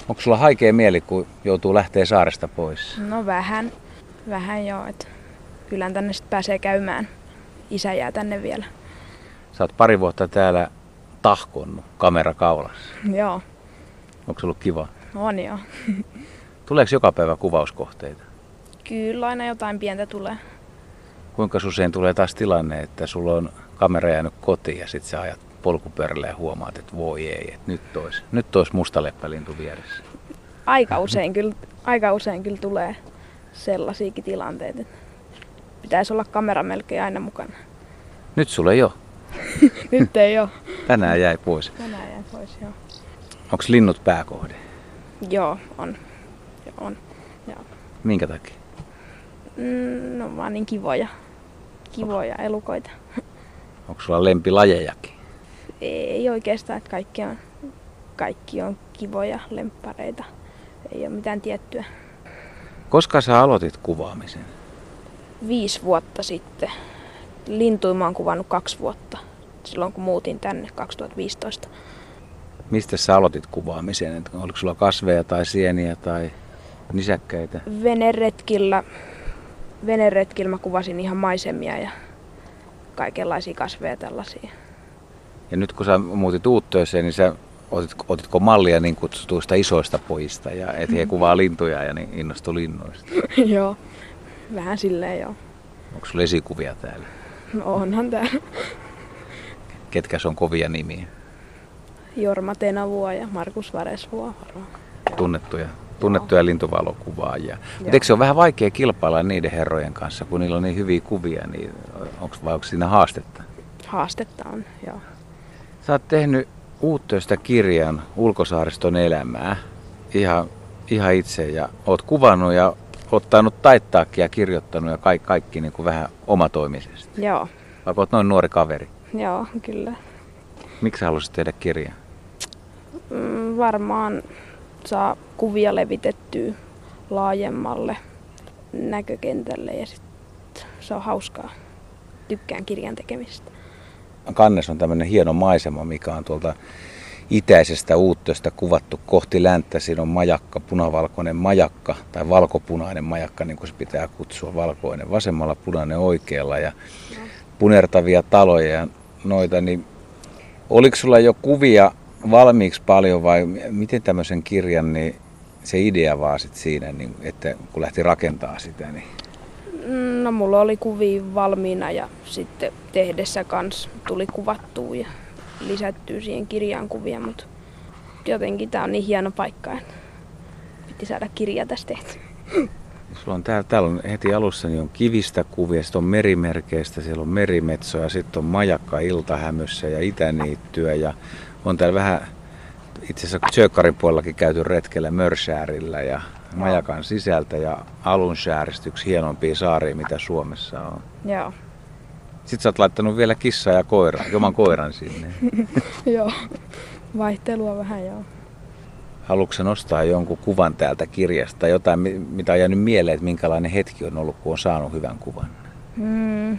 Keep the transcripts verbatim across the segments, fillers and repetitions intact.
Onko sulla haikea mieli, kun joutuu lähteä saaresta pois? No vähän, vähän joo, että kylän tänne sitten pääsee käymään. Isä jää tänne vielä. Sä oot pari vuotta täällä tahkonnut kamera kaulassa. Joo, Onko se ollut kiva? on joo. Tuleeko joka päivä kuvauskohteita? Kyllä aina jotain pientä tulee. Kuinka usein tulee taas tilanne, että sulla on kamera jäänyt kotiin ja sit sä ajat polkupyörällä ja huomaat, että voi ei, että nyt tois, nyt tois mustaleppälintu vieressä. Aika usein kyllä, aika usein kyllä tulee sellaisiakin tilanteita, että pitäisi olla kamera melkein aina mukana. Nyt sulla ei ole. Nyt ei ole. Tänään jäi pois. Tänään jäi pois, joo. Onko linnut pääkohde? Joo, on. Joo, on. Joo. Minkä takia? Mm, no vaan niin kivoja. Kivoja elukoita. Onko sulla lempilajejakin? Ei oikeastaan, että kaikki on, kaikki on kivoja lemppareita. Ei ole mitään tiettyä. Koska sä aloitit kuvaamisen? Viisi vuotta sitten. Lintuja mä oon kuvannut kaksi vuotta. Silloin kun muutin tänne kaksituhattaviisitoista. Mistä sä aloitit kuvaamisen? Et oliko sulla kasveja tai sieniä tai nisäkkäitä? Veneretkillä, veneretkillä mä kuvasin ihan maisemia ja kaikenlaisia kasveja tällaisia. Ja nyt kun sä muutit Uuttööseen, niin sä otit, otitko mallia niin kutsutuista isoista pojista ja et he kuvaa lintuja ja niin innostui linnuista? Joo, vähän silleen joo. Onko sulla esikuvia täällä? No onhan täällä. Ketkä on kovia nimiä? Jorma Tenavuo ja Markus Varesvuo. Tunnettuja, tunnettuja lintuvalokuvaajia. Mutta eikö se ole vähän vaikea kilpailla niiden herrojen kanssa, kun niillä on niin hyviä kuvia, niin onko, vai onko siinä haastetta? Haastetta on, joo. Sä oot tehnyt Uuttööstä kirjan Ulkosaariston elämää ihan, ihan itse ja oot kuvannut ja ottanut taittaakin ja kirjoittanut ja kaikki, kaikki niin kuin vähän omatoimisesti. Joo, Vaikka oot noin nuori kaveri. joo, kyllä. Miksi sä haluaisit tehdä kirjaa? Mm, varmaan saa kuvia levitettyä laajemmalle näkökentälle ja sit se on hauskaa. Tykkään kirjan tekemistä. Kannessa on tämmöinen hieno maisema, mikä on tuolta itäisestä Uuttööstä kuvattu kohti länttä. Siinä on majakka, punavalkoinen majakka tai valkopunainen majakka, niin kuin se pitää kutsua, valkoinen vasemmalla, punainen oikealla ja punertavia taloja ja noita. Niin oliko sulla jo kuvia valmiiksi paljon vai miten tämmöisen kirjan, niin se idea vaan sit siinä, niin että kun lähti rakentaa sitä? Niin... No mulla oli kuvia valmiina ja sitten tehdessä kans tuli kuvattua ja lisättyä siihen kirjaan kuvia, mutta jotenkin tää on niin hieno paikka, että piti saada kirja tästä tehty. Sulla on täällä, täällä on heti alussa niin on kivistä kuvia, sitten on merimerkeistä, siellä on merimetsoja, sitten on majakka iltahämössä ja itäniittyä ja on täällä vähän itse asiassa Tjökkarin puolellakin käyty retkellä Mörsäärillä ja majakan sisältä ja Alunsääristä yksi hienompia saaria, mitä Suomessa on. Joo. Sitten sä oot laittanut vielä kissaa ja koiran, joman koiran sinne. Joo, vaihtelua vähän joo. Haluatko sä nostaa jonkun kuvan täältä kirjasta, jotain mitä on jäänyt mieleen, että minkälainen hetki on ollut, kun on saanut hyvän kuvan? Hmm.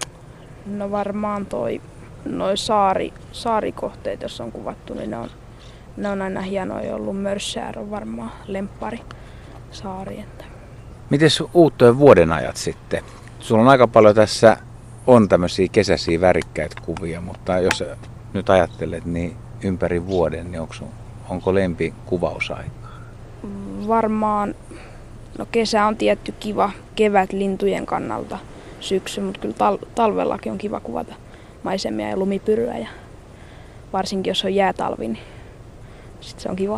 No varmaan toi, noi saari, saarikohteet, jos on kuvattu, niin ne on, ne on aina hienoja ollut. Mörsäär on varmaan lemppari saari. Että. Mites Uuttöön vuoden ajat sitten? Sulla on aika paljon tässä, on tämmöisiä kesäisiä värikkäitä kuvia, mutta jos nyt ajattelet, niin ympäri vuoden, niin onko, onko lempi kuvausaikaa? Varmaan, no kesä on tietty kiva, kevät lintujen kannalta, syksy, mutta kyllä tal- talvellakin on kiva kuvata maisemia ja lumipyryä ja varsinkin jos on jäätalvi, niin sit se on kiva.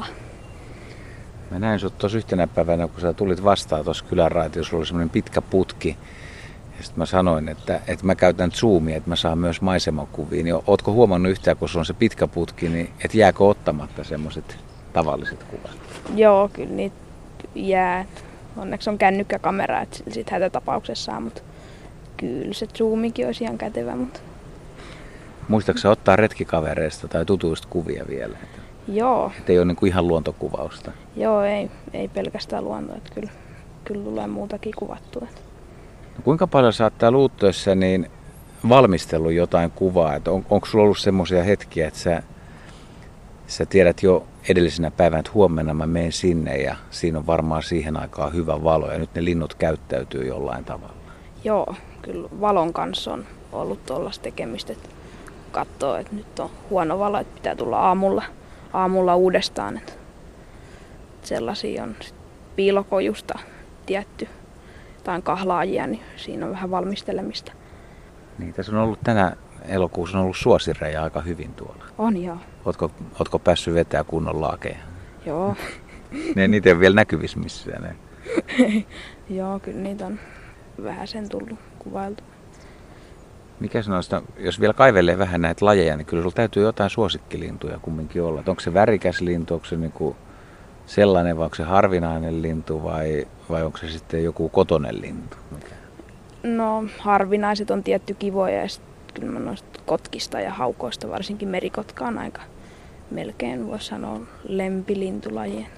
Mä näin sut tuossa yhtenä päivänä, kun sä tulit vastaan tuossa kylänraitiossa, sulla oli semmoinen pitkä putki. Ja sitten mä sanoin, että, että mä käytän zoomia, että mä saan myös maisemakuvia. Niin ootko huomannut yhtään, kun sulla on se pitkä putki, niin että jääkö ottamatta semmoiset tavalliset kuvat? Joo, kyllä niitä jää. Onneksi on kännykkäkamera, että sit hätätapauksessa saa, mutta kyllä se zoomikin olisi ihan kätevä. Mutta... Muistatko sä ottaa retkikavereista tai tutuista kuvia vielä? Joo. Että ei ole niin kuin ihan luontokuvausta? Joo, ei, ei pelkästään luontoa. Että kyllä, kyllä tulee muutakin kuvattua. No, kuinka paljon sä oot täällä Uuttöössä niin valmistellut jotain kuvaa? Että on, onko sulla ollut semmoisia hetkiä, että sä, sä tiedät jo edellisenä päivänä, että huomenna mä menen sinne ja siinä on varmaan siihen aikaan hyvä valo ja nyt ne linnut käyttäytyy jollain tavalla. Joo, kyllä valon kanssa on ollut tuollaista tekemistä, että katsoo, että nyt on huono valo, että pitää tulla aamulla, aamulla uudestaan. Että sellaisia on piilokojusta tietty tai kahlaajia, niin siinä on vähän valmistelemista. Niin, tässä on ollut tänä elokuussa on ollut suosireja aika hyvin tuolla. On joo. Ootko, ootko päässyt vetää kunnon laakeja? Joo. ne, niitä ei ole vielä näkyvissä missään. Ne. Joo, kyllä niitä on vähän sen tullut kuvailtu. Mikä noista, jos vielä kaivelee vähän näitä lajeja, niin kyllä sulla täytyy jotain suosikkilintuja kumminkin olla. Onko se värikäs lintu, onko se niinku sellainen vai onko se harvinainen lintu vai, vai onko se sitten joku kotonen lintu? Mikä? No harvinaiset on tietty kivoja ja sitten kyllä mä noista kotkista ja haukoista, varsinkin merikotka on aika melkein voisi sanoa lempilintulajien.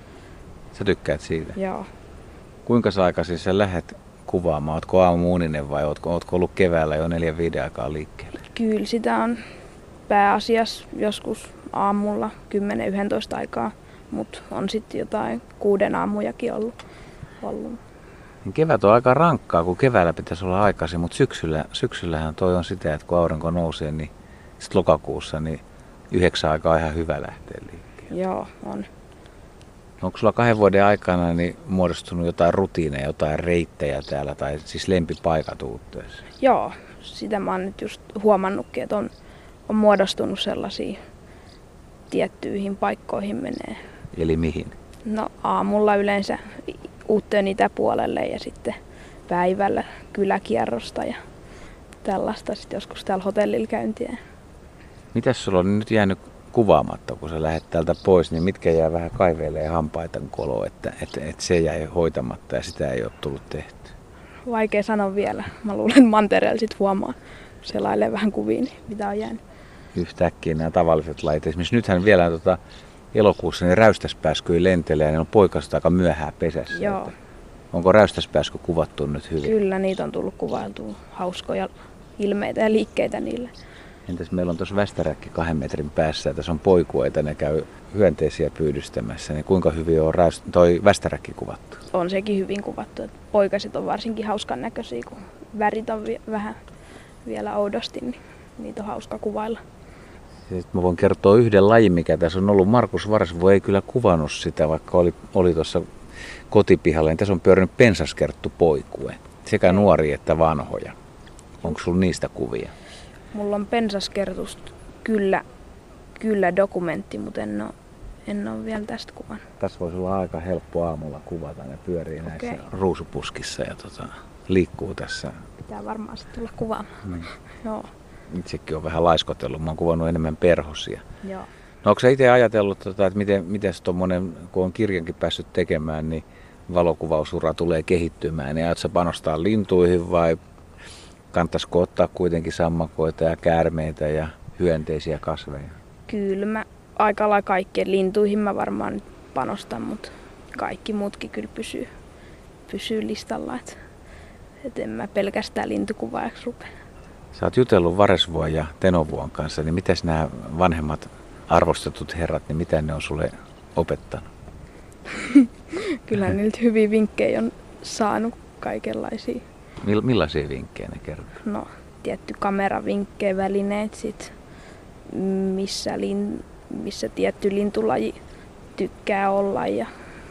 Sä tykkäät siitä? Joo. Kuinka sä aikaisin sä lähdet kuvaamaan? Ootko aamuuninen vai ootko, ootko ollut keväällä jo neljän viiden aikaa liikkeelle? Kyllä sitä on pääasiassa joskus aamulla kymmenen yksitoista aikaa, mutta on sitten jotain kuuden aamujakin ollut. ollut. Kevät on aika rankkaa, kun keväällä pitäisi olla aikaisin, mutta syksyllä, syksyllähän toi on sitä, että kun aurinko nousee, niin sitten lokakuussa niin yhdeksän aikaa on ihan hyvä lähteä liikkeelle. Joo, on. Onko sulla kahden vuoden aikana niin muodostunut jotain rutiineja, jotain reittejä täällä tai siis lempipaikat Uuttöissä? Joo, sitä mä oon nyt just huomannutkin, että on, on muodostunut sellaisia tiettyihin paikkoihin menee. Eli mihin? No aamulla yleensä Uuttöön itäpuolelle ja sitten päivällä kyläkierrosta ja tällaista. Sitten joskus täällä hotellilla käyntiä. Mitäs sulla on nyt jäänyt kuvaamatta, kun sä lähdet täältä pois, niin mitkä jää vähän kaiveille ja hampaita koloon, että, että, että se jäi hoitamatta ja sitä ei ole tullut tehty? Vaikea sanoa vielä. Mä luulen, että mantereella sit huomaa selailee vähän kuviin, niin mitä on jäänyt. Yhtäkkiä nämä tavalliset lait. Esimerkiksi nythän vielä tota, elokuussa niin räystäspääsky lentelee ja ne on poikasta aika myöhään pesässä. Joo. Onko räystäspääsky kuvattu nyt hyvin? Kyllä, niitä on tullut kuvailtua hauskoja ilmeitä ja liikkeitä niille. Entäs meillä on tuossa västäräkki kahden metrin päässä ja tässä on poikueita, ne käy hyönteisiä pyydystämässä. Niin kuinka hyvin on räyst- toi västäräkki kuvattu? On sekin hyvin kuvattu. Että poikaset on varsinkin hauskan näköisiä, kun värit on vi- vähän vielä oudosti, niin niitä on hauska kuvailla. Sitten mä voin kertoa yhden lajin, mikä tässä on ollut. Markus Varsvo ei kyllä kuvannut sitä, vaikka oli, oli tuossa kotipihalla. Tässä on pyörinyt pensaskerttu poikue, sekä nuoria että vanhoja. Onko sulla niistä kuvia? Mulla on pensaskertusta kyllä, kyllä dokumentti, mutta en ole, en ole vielä tästä kuvannut. Tässä voisi olla aika helppo aamulla kuvata. Ne pyörii näissä Okei. ruusupuskissa ja tota, liikkuu tässä. Pitää varmaan sitten tulla kuvaamaan. Niin. Joo. Itsekin on vähän laiskotellut. Mä oon kuvannut enemmän perhosia. Joo. No onko sä itse ajatellut, tota, että miten, miten tommonen, kun on kirjankin päässyt tekemään, niin valokuvausura tulee kehittymään. Niin ajatko sä panostaa lintuihin vai kannattaisiko ottaa kuitenkin sammakoita ja käärmeitä ja hyönteisiä kasveja? Kyllä mä aika lailla kaikkien lintuihin mä varmaan nyt panostan, mutta kaikki muutkin kyllä pysyy, pysyy listalla. Et, et en mä pelkästään lintukuvaajaksi rupea. Sä oot jutellut Varesvuon ja Tenovuon kanssa, niin mitäs nämä vanhemmat arvostetut herrat, niin mitä ne on sulle opettanut? Kyllä niiltä hyviä vinkkejä on saanut kaikenlaisia. Mill- millaisia vinkkejä ne kertoo? No, tietty kameravinkkejä, välineet sit, missä, lin, missä tietty lintulaji tykkää olla ja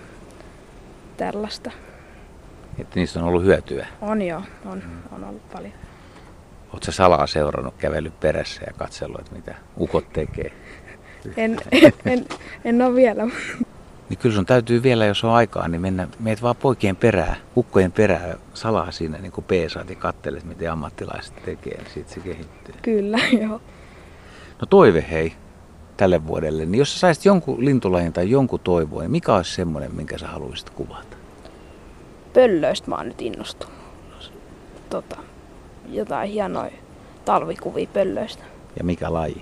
tällaista. Että niistä on ollut hyötyä. On joo, on, on ollut paljon. Oot sä salaa seurannut, kävellyt perässä ja katsellut, että mitä ukot tekee? En, en, en, en ole vielä. Niin kyllä sun täytyy vielä, jos on aikaa, niin mennä meet vaan poikien perään, ukkojen perään salaa siinä niin kuin peesaat ja kattelet, miten ammattilaiset tekee, niin siitä se kehittyy. Kyllä, joo. No toive hei tälle vuodelle, niin jos sä saisit jonkun lintulajin tai jonkun toivoa, niin mikä olisi semmoinen, minkä sä haluaisit kuvata? Pöllöistä mä oon nyt innostunut. Tota, jotain hienoja talvikuvia pöllöistä. Ja mikä laji?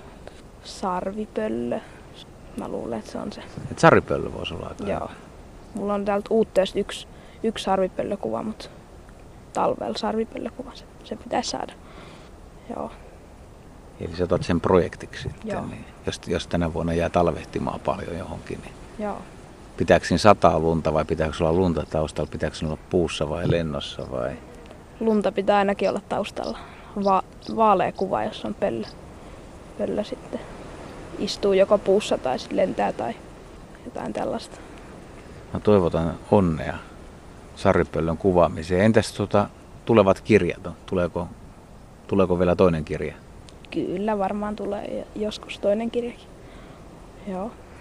Sarvipöllö. Mä luulen, että se on se. Et sarvipöllö voisi olla aika. Joo. Mulla on täältä Uuttöistä yksi, yksi sarvipöllökuva, mutta talvella sarvipöllökuva se, se pitäisi saada. Joo. Eli sä otat sen projektiksi sitten, Joo. niin jos, jos tänä vuonna jää talvehtimaan paljon johonkin, niin Joo. pitääkö siinä sataa lunta vai pitääkö olla lunta taustalla, pitääkö olla puussa vai lennossa vai? Lunta pitää ainakin olla taustalla. Va- vaalea kuva, jos on pöllö. Pöllö sitten istuu joko puussa tai sitten lentää tai jotain tällaista. No toivotan onnea sarvipöllön kuvaamiseen. Entäs tuota, tulevat kirjat? Tuleeko, tuleeko vielä toinen kirja? Kyllä varmaan tulee joskus toinen kirjakin. Joo.